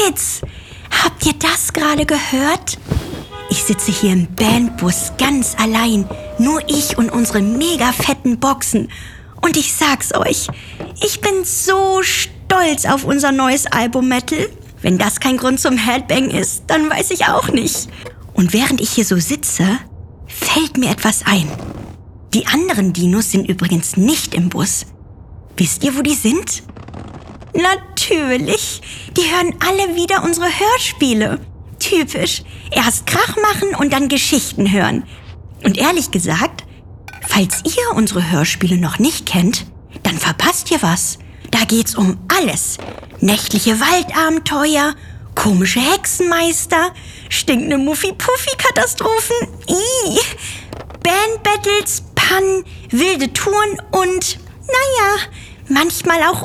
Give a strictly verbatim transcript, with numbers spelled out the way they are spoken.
Kids, habt ihr das gerade gehört? Ich sitze hier im Bandbus ganz allein, nur ich und unsere mega fetten Boxen. Und ich sag's euch, ich bin so stolz auf unser neues Album Metal. Wenn das kein Grund zum Headbang ist, dann weiß ich auch nicht. Und während ich hier so sitze, fällt mir etwas ein. Die anderen Dinos sind übrigens nicht im Bus. Wisst ihr, wo die sind? Natürlich, die hören alle wieder unsere Hörspiele. Typisch, erst Krach machen und dann Geschichten hören. Und ehrlich gesagt, falls ihr unsere Hörspiele noch nicht kennt, dann verpasst ihr was. Da geht's um alles. Nächtliche Waldabenteuer, komische Hexenmeister, stinkende Muffi-Puffi-Katastrophen, Ih, Bandbattles, Pannen, wilde Touren und, naja, manchmal auch